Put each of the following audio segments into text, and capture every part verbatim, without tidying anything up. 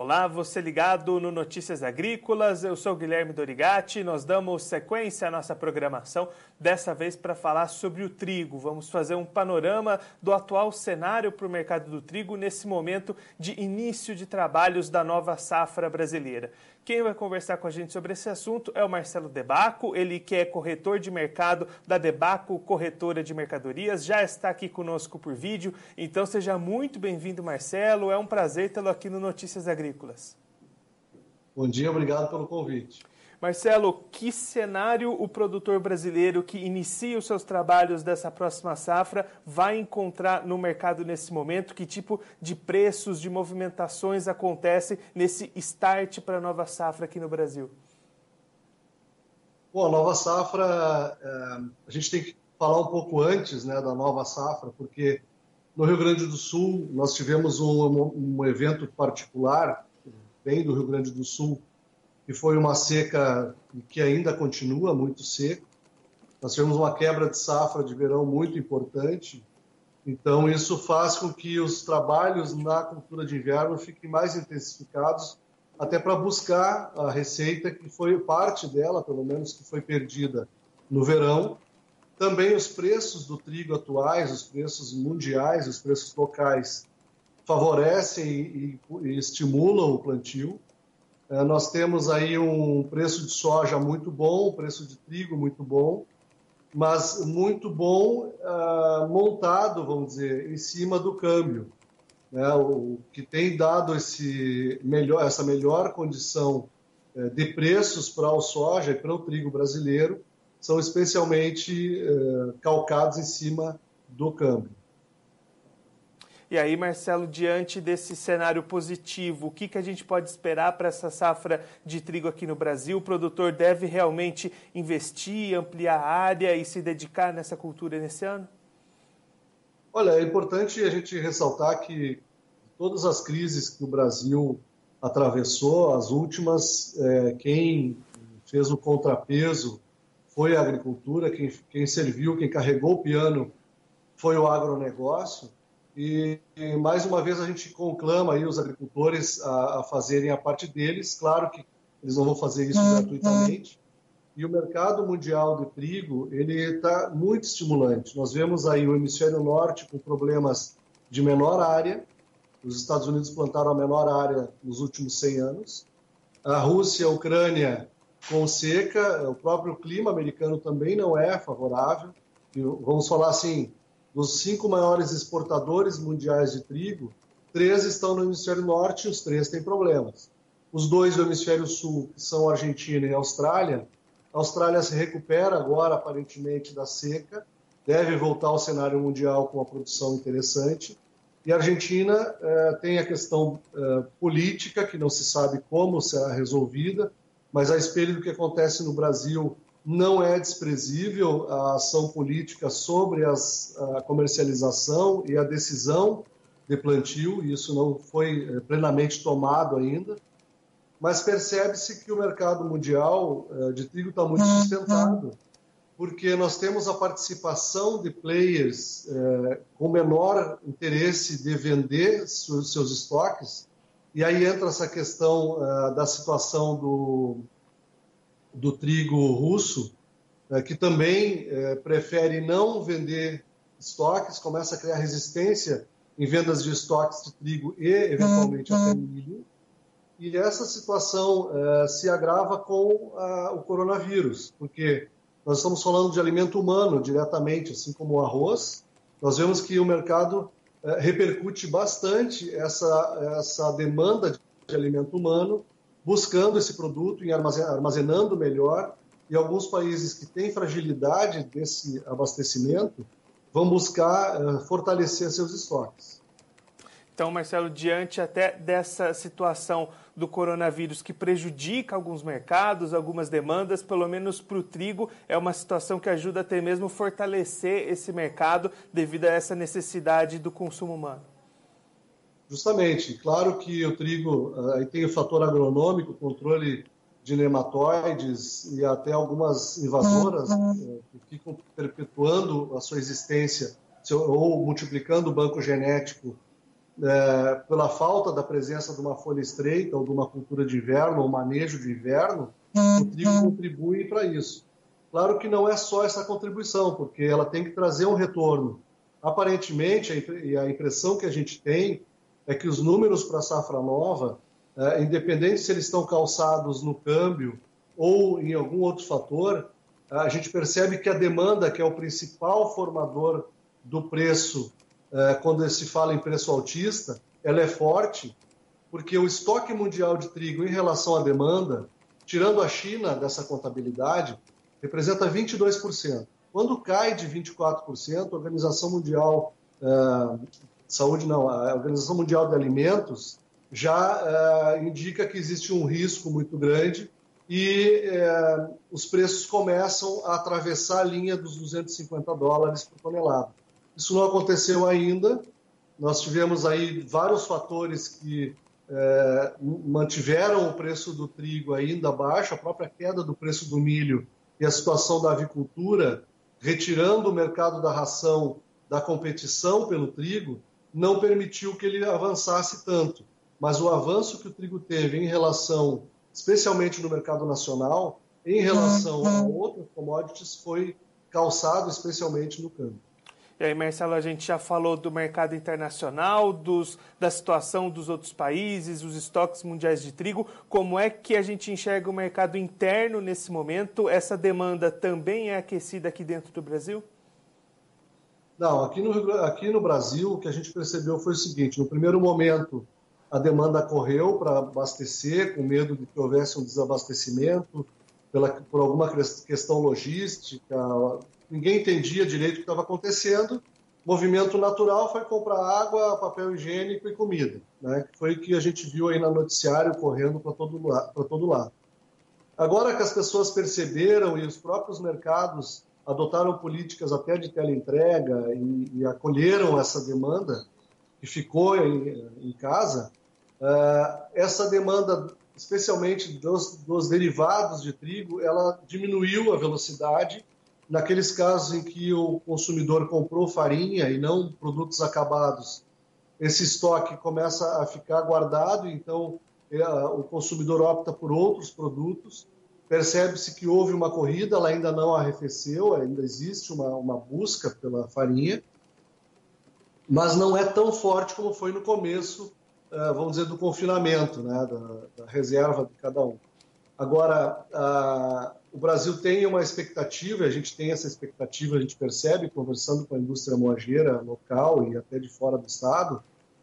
Olá, você ligado no Notícias Agrícolas, eu sou Guilherme Dorigatti, nós damos sequência à nossa programação, dessa vez para falar sobre o trigo. Vamos fazer um panorama do atual cenário para o mercado do trigo nesse momento de início de trabalhos da nova safra brasileira. Quem vai conversar com a gente sobre esse assunto é o Marcelo De Bacco, ele que é corretor de mercado da De Bacco Corretora de Mercadorias, já está aqui conosco por vídeo, então seja muito bem-vindo, Marcelo, é um prazer tê-lo aqui no Notícias Agrícolas. Bom dia, obrigado pelo convite. Marcelo, que cenário o produtor brasileiro que inicia os seus trabalhos dessa próxima safra vai encontrar no mercado nesse momento? Que tipo de preços, de movimentações acontecem nesse start para a nova safra aqui no Brasil? Bom, a nova safra, a gente tem que falar um pouco antes, né, da nova safra, porque no Rio Grande do Sul nós tivemos um, um evento particular, bem do Rio Grande do Sul, que foi uma seca que ainda continua muito seca. Nós tivemos uma quebra de safra de verão muito importante, então isso faz com que os trabalhos na cultura de inverno fiquem mais intensificados, até para buscar a receita que foi parte dela, pelo menos, que foi perdida no verão. Também os preços do trigo atuais, os preços mundiais, os preços locais, favorecem e, e estimulam o plantio. Nós temos aí um preço de soja muito bom, um preço de trigo muito bom, mas muito bom uh, montado, vamos dizer, em cima do câmbio, né? O que tem dado esse melhor, essa melhor condição uh, de preços para o soja e para o trigo brasileiro são especialmente uh, calcados em cima do câmbio. E aí, Marcelo, diante desse cenário positivo, o que, que a gente pode esperar para essa safra de trigo aqui no Brasil? O produtor deve realmente investir, ampliar a área e se dedicar nessa cultura nesse ano? Olha, é importante a gente ressaltar que todas as crises que o Brasil atravessou, as últimas, é, quem fez o contrapeso foi a agricultura, quem, quem serviu, quem carregou o piano foi o agronegócio. E, e, mais uma vez, a gente conclama aí os agricultores a, a fazerem a parte deles. Claro que eles não vão fazer isso gratuitamente. E o mercado mundial de trigo, ele está muito estimulante. Nós vemos aí o hemisfério norte com problemas de menor área. Os Estados Unidos plantaram a menor área nos últimos cem anos. A Rússia e a Ucrânia com seca. O próprio clima americano também não é favorável. E, vamos falar assim, dos cinco maiores exportadores mundiais de trigo, três estão no hemisfério norte e os três têm problemas. Os dois do hemisfério sul, que são a Argentina e a Austrália, a Austrália se recupera agora, aparentemente, da seca, deve voltar ao cenário mundial com uma produção interessante. E a Argentina eh, tem a questão eh, política, que não se sabe como será resolvida, mas a espelho do que acontece no Brasil, não é desprezível a ação política sobre as, a comercialização e a decisão de plantio, isso não foi plenamente tomado ainda, mas percebe-se que o mercado mundial de trigo está muito sustentado, porque nós temos a participação de players eh, com menor interesse de vender seus, seus estoques, e aí entra essa questão eh, da situação do do trigo russo, que também prefere não vender estoques, começa a criar resistência em vendas de estoques de trigo e, eventualmente, até milho. E essa situação se agrava com o coronavírus, porque nós estamos falando de alimento humano diretamente, assim como o arroz. Nós vemos que o mercado repercute bastante essa, essa demanda de alimento humano, buscando esse produto e armazenando melhor, e alguns países que têm fragilidade desse abastecimento vão buscar uh, fortalecer seus estoques. Então, Marcelo, diante até dessa situação do coronavírus que prejudica alguns mercados, algumas demandas, pelo menos para o trigo, é uma situação que ajuda até mesmo a fortalecer esse mercado devido a essa necessidade do consumo humano. Justamente. Claro que o trigo, aí tem o fator agronômico, controle de nematóides e até algumas invasoras eh, que ficam perpetuando a sua existência ou multiplicando o banco genético é, pela falta da presença de uma folha estreita ou de uma cultura de inverno ou manejo de inverno, o trigo contribui para isso. Claro que não é só essa contribuição, porque ela tem que trazer um retorno. Aparentemente, a impressão que a gente tem é que os números para a safra nova, é, independente se eles estão calçados no câmbio ou em algum outro fator, a gente percebe que a demanda, que é o principal formador do preço, é, quando se fala em preço altista, ela é forte, porque o estoque mundial de trigo em relação à demanda, tirando a China dessa contabilidade, representa vinte e dois por cento. Quando cai de vinte e quatro por cento, a Organização Mundial uh, de Saúde, não, a Organização Mundial de Alimentos já uh, indica que existe um risco muito grande e uh, os preços começam a atravessar a linha dos duzentos e cinquenta dólares por tonelada. Isso não aconteceu ainda. Nós tivemos aí vários fatores que uh, mantiveram o preço do trigo ainda baixo, a própria queda do preço do milho e a situação da avicultura, retirando o mercado da ração da competição pelo trigo, não permitiu que ele avançasse tanto. Mas o avanço que o trigo teve em relação, especialmente no mercado nacional, em relação a outras commodities, foi calçado especialmente no câmbio. E aí, Marcelo, a gente já falou do mercado internacional, dos, da situação dos outros países, os estoques mundiais de trigo. Como é que a gente enxerga o mercado interno nesse momento? Essa demanda também é aquecida aqui dentro do Brasil? Não, aqui no, aqui no Brasil o que a gente percebeu foi o seguinte: no primeiro momento a demanda correu para abastecer, com medo de que houvesse um desabastecimento, pela, por alguma questão logística. Ninguém entendia direito o que estava acontecendo. O movimento natural foi comprar água, papel higiênico e comida, né? Foi o que a gente viu aí no noticiário correndo para todo, para todo lado. Agora que as pessoas perceberam e os próprios mercados adotaram políticas até de teleentrega e, e acolheram essa demanda que ficou em, em casa, uh, essa demanda, especialmente dos, dos derivados de trigo, ela diminuiu a velocidade. Naqueles casos em que o consumidor comprou farinha e não produtos acabados, esse estoque começa a ficar guardado, então o consumidor opta por outros produtos. Percebe-se que houve uma corrida, ela ainda não arrefeceu, ainda existe uma, uma busca pela farinha, mas não é tão forte como foi no começo, vamos dizer, do confinamento, né, da, da reserva de cada um. Agora, a, o Brasil tem uma expectativa, a gente tem essa expectativa, a gente percebe, conversando com a indústria moageira local e até de fora do estado,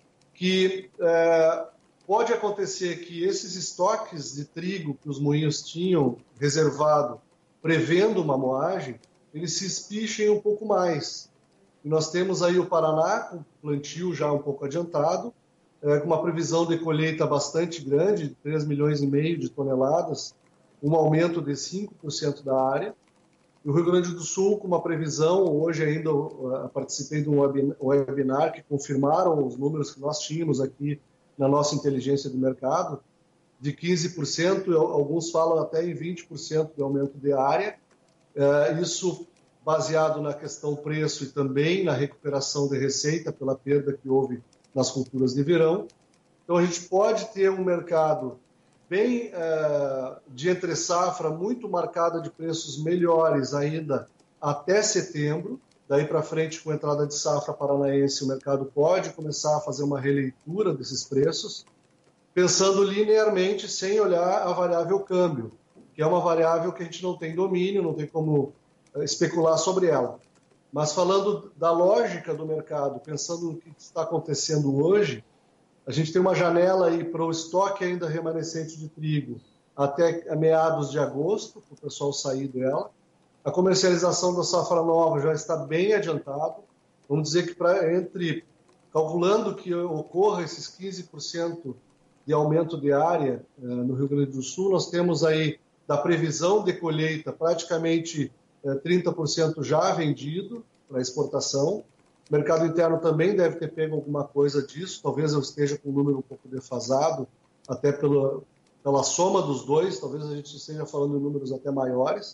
que é, pode acontecer que esses estoques de trigo que os moinhos tinham reservado, prevendo uma moagem, eles se espichem um pouco mais. E nós temos aí o Paraná, com plantio já um pouco adiantado, é, com uma previsão de colheita bastante grande, de três milhões e meio de toneladas, um aumento de cinco por cento da área. E o Rio Grande do Sul, com uma previsão, hoje ainda uh, participei de um webinar que confirmaram os números que nós tínhamos aqui na nossa inteligência do mercado, de quinze por cento, alguns falam até em vinte por cento de aumento de área. Uh, isso baseado na questão preço e também na recuperação de receita pela perda que houve nas culturas de verão. Então a gente pode ter um mercado bem uh, de entre safra, muito marcada de preços melhores ainda até setembro. Daí para frente, com a entrada de safra paranaense, o mercado pode começar a fazer uma releitura desses preços, pensando linearmente, sem olhar a variável câmbio, que é uma variável que a gente não tem domínio, não tem como uh, especular sobre ela. Mas falando da lógica do mercado, pensando no que está acontecendo hoje, a gente tem uma janela aí para o estoque ainda remanescente de trigo até meados de agosto, para o pessoal sair dela. A comercialização da safra nova já está bem adiantado. Vamos dizer que pra, entre, calculando que ocorra esses quinze por cento de aumento de área eh, no Rio Grande do Sul, nós temos aí da previsão de colheita praticamente eh, trinta por cento já vendido para exportação. O mercado interno também deve ter pego alguma coisa disso, talvez eu esteja com um número um pouco defasado, até pela, pela soma dos dois, talvez a gente esteja falando em números até maiores,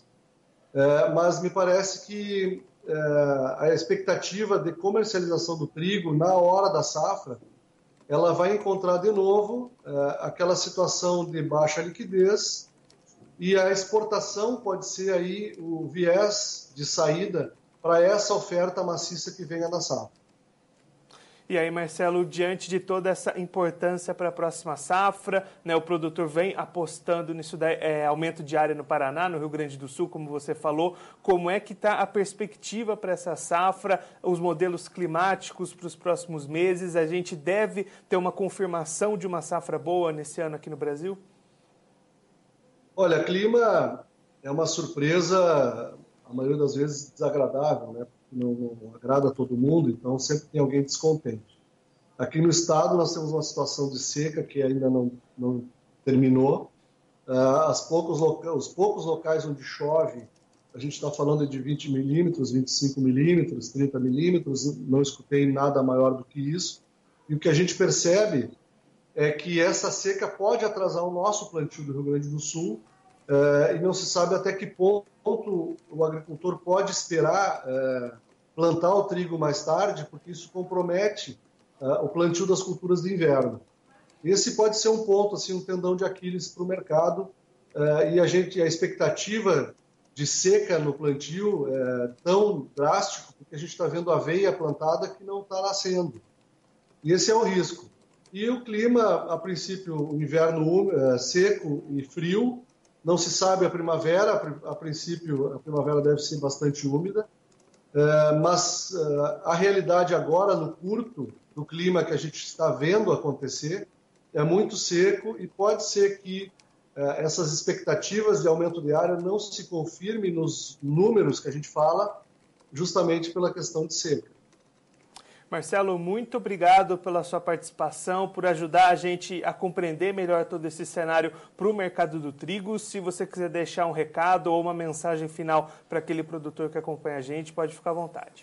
é, mas me parece que é, a expectativa de comercialização do trigo na hora da safra ela vai encontrar de novo é, aquela situação de baixa liquidez, e a exportação pode ser aí o viés de saída para essa oferta maciça que venha da safra. E aí, Marcelo, diante de toda essa importância para a próxima safra, né, o produtor vem apostando nisso daí, é, aumento de área no Paraná, no Rio Grande do Sul, como você falou. Como é que está a perspectiva para essa safra, os modelos climáticos para os próximos meses? A gente deve ter uma confirmação de uma safra boa nesse ano aqui no Brasil? Olha, clima é uma surpresa, a maioria das vezes desagradável, né? Não, não agrada a todo mundo, então sempre tem alguém descontente. Aqui no estado nós temos uma situação de seca que ainda não, não terminou. Uh, as poucos loca- os poucos locais onde chove, a gente está falando de vinte milímetros, vinte e cinco milímetros, trinta milímetros, não escutei nada maior do que isso. E o que a gente percebe é que essa seca pode atrasar o nosso plantio do Rio Grande do Sul, uh, e não se sabe até que ponto o agricultor pode esperar uh, plantar o trigo mais tarde, porque isso compromete uh, o plantio das culturas de inverno. Esse pode ser um ponto, assim, um tendão de Aquiles para o mercado, uh, e a gente, a expectativa de seca no plantio é tão drástico, porque a gente está vendo aveia plantada que não está nascendo. E esse é o risco. E o clima, a princípio, o inverno é, seco e frio, não se sabe a primavera, a princípio a primavera deve ser bastante úmida, é, mas é, a realidade agora, no curto, do clima que a gente está vendo acontecer, é muito seco e pode ser que é, essas expectativas de aumento de área não se confirmem nos números que a gente fala, justamente pela questão de seca. Marcelo, muito obrigado pela sua participação, por ajudar a gente a compreender melhor todo esse cenário para o mercado do trigo. Se você quiser deixar um recado ou uma mensagem final para aquele produtor que acompanha a gente, pode ficar à vontade.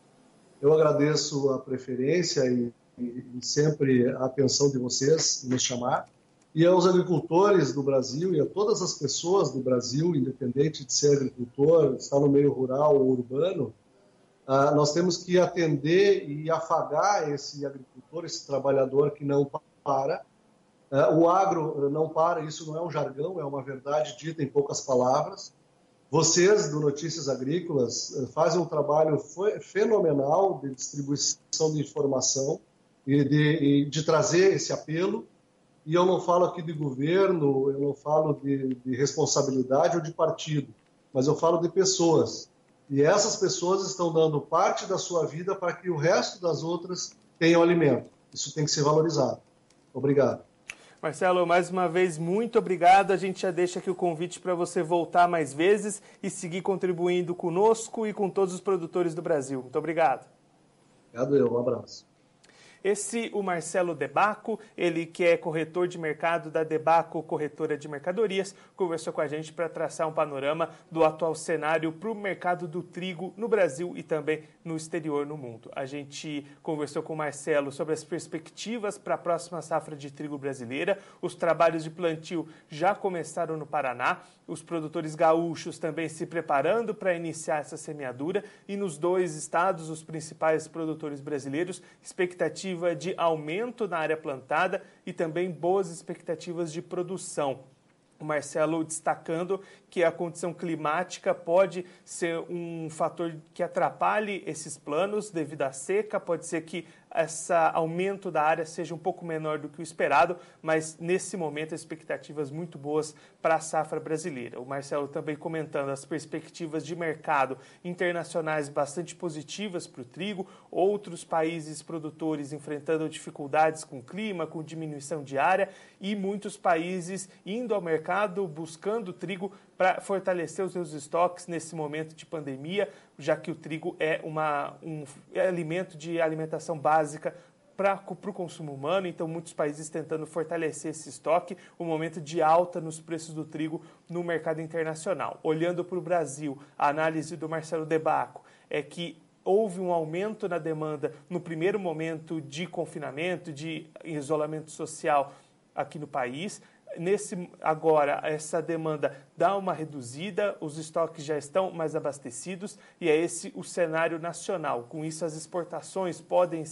Eu agradeço a preferência e, e, e sempre a atenção de vocês em nos chamar. E aos agricultores do Brasil e a todas as pessoas do Brasil, independente de ser agricultor, estar no meio rural ou urbano, Uh, nós temos que atender e afagar esse agricultor, esse trabalhador que não para. Uh, o agro não para, isso não é um jargão, é uma verdade dita em poucas palavras. Vocês, do Notícias Agrícolas, uh, fazem um trabalho fenomenal de distribuição de informação e de, e de trazer esse apelo. E eu não falo aqui de governo, eu não falo de, de responsabilidade ou de partido, mas eu falo de pessoas. E essas pessoas estão dando parte da sua vida para que o resto das outras tenham alimento. Isso tem que ser valorizado. Obrigado. Marcelo, mais uma vez, muito obrigado. A gente já deixa aqui o convite para você voltar mais vezes e seguir contribuindo conosco e com todos os produtores do Brasil. Muito obrigado. Obrigado eu, um abraço. Esse, o Marcelo Debaco, ele que é corretor de mercado da Debaco Corretora de Mercadorias, conversou com a gente para traçar um panorama do atual cenário para o mercado do trigo no Brasil e também no exterior, no mundo. A gente conversou com o Marcelo sobre as perspectivas para a próxima safra de trigo brasileira. Os trabalhos de plantio já começaram no Paraná, os produtores gaúchos também se preparando para iniciar essa semeadura e nos dois estados, os principais produtores brasileiros, expectativa de aumento na área plantada e também boas expectativas de produção. O Marcelo destacando que a condição climática pode ser um fator que atrapalhe esses planos devido à seca, pode ser que esse aumento da área seja um pouco menor do que o esperado, mas nesse momento expectativas muito boas para a safra brasileira. O Marcelo também comentando as perspectivas de mercado internacionais bastante positivas para o trigo, outros países produtores enfrentando dificuldades com o clima, com diminuição de área e muitos países indo ao mercado buscando trigo para fortalecer os seus estoques nesse momento de pandemia, já que o trigo é uma, um é alimento de alimentação básica para o consumo humano, então muitos países tentando fortalecer esse estoque, um momento de alta nos preços do trigo no mercado internacional. Olhando para o Brasil, a análise do Marcelo Debaco é que houve um aumento na demanda no primeiro momento de confinamento, de isolamento social aqui no país. Nesse, agora, essa demanda dá uma reduzida, os estoques já estão mais abastecidos e é esse o cenário nacional. Com isso, as exportações podem ser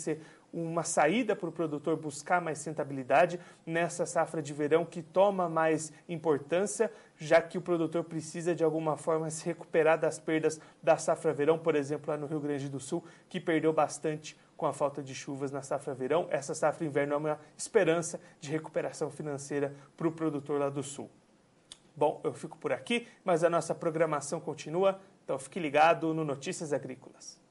uma saída para o produtor buscar mais rentabilidade nessa safra de verão que toma mais importância, já que o produtor precisa de alguma forma se recuperar das perdas da safra verão, por exemplo, lá no Rio Grande do Sul, que perdeu bastante com a falta de chuvas na safra verão. Essa safra inverno é uma esperança de recuperação financeira para o produtor lá do Sul. Bom, eu fico por aqui, mas a nossa programação continua, então fique ligado no Notícias Agrícolas.